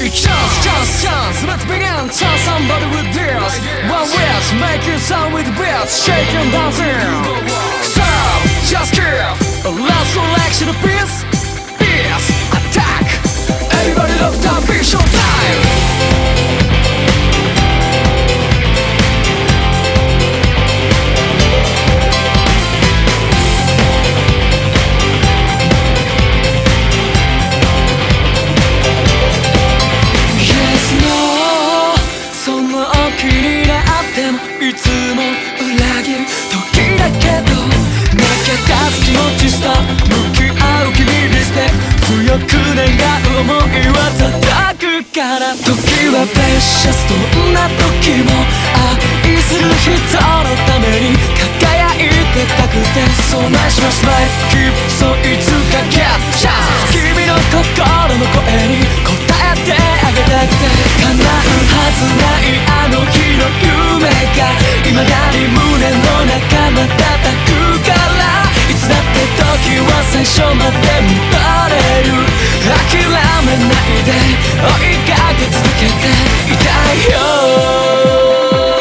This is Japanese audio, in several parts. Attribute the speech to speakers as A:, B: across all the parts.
A: chance, let's begin. Tell somebody with this. One wish, make it sound with beats, shake and dancing. So, just give a last selection of peace. Peace, attack. Everybody look down, be showtime.いつも裏切る時だけど負け出す気持ちさ向き合う君リスペクト強く願う想いは叩くから時はプレシャスどんな時も愛する人のために輝いてたくて So nice my smile keep そういつかキャッチャー君の心の声に応えてあげたくて叶うはずないあの日の夢が未だに胸の中またたくからいつだって時は最初まで戻れる諦めないで追いかけ続けていたいよ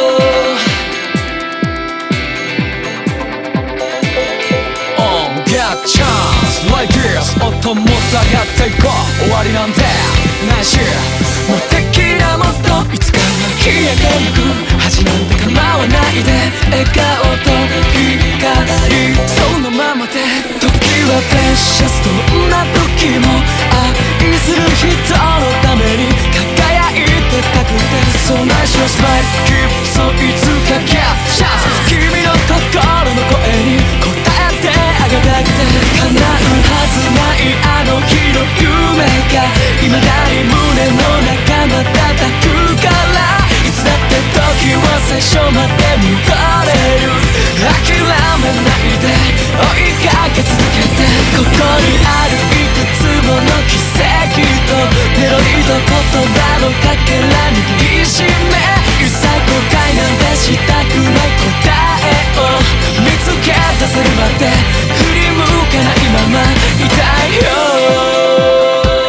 A: Get chance like this 音も下がっていこう終わりなんてないし無敵なもっといつかは消えてゆく恥なんて構わないで笑顔と光そのままで時はプレシャスどんな時も愛する人のために輝いてたくて So nice your smile keep そういつかキャッチャー君の心の声に応えてあげたくて叶うはずないあの日の夢が未だに胸の中またたくからいつだって時は最初まで戻れる諦めないで追いかけ続けてここにあるいくつもの奇跡とメロディーと言葉のかけら握りしめ一切後悔なんてしたくない答えを見つけ出せるまで振り向かないままいたいよ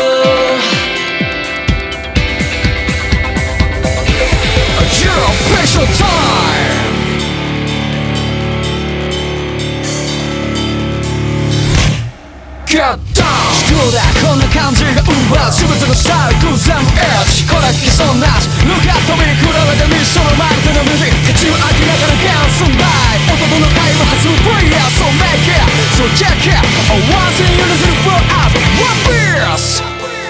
A: Special time! Get down! どうだこんな感じが奪う全てのスタイル偶然もエッジこれきそうなし Look at me 比べてみその前での右口を開きながら Dance and die 音の会話弾む Prayer So make it So check it One thing you listen for us One piece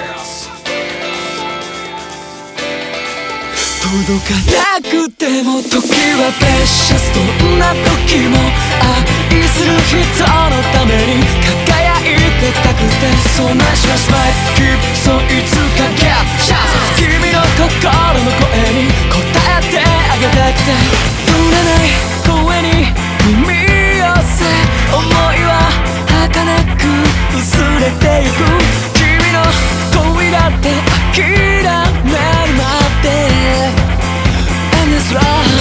A: 届かなくても時はプレシャスどんな時も愛する人のために輝いてたくて So nice your smile keep そういつかキャッチャー君の心の声に応えてあげたくて通らない声に耳寄せ思いは儚く薄れてゆく君の恋だって諦めるまで叶う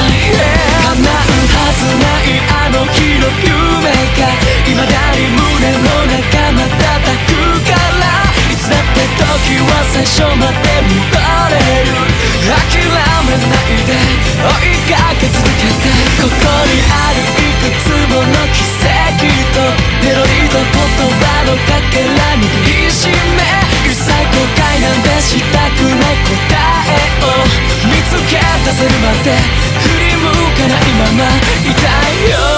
A: はずないあの日の夢が未だに胸の中またたくからいつだって時は最初まで戻れる諦めないで追いかけ続けてここにあるいくつもの奇跡とメロディーと言葉のかけら握りしめ一切後悔なんてしたくない答えを見つけ出せるまで振り向かないままいたいよ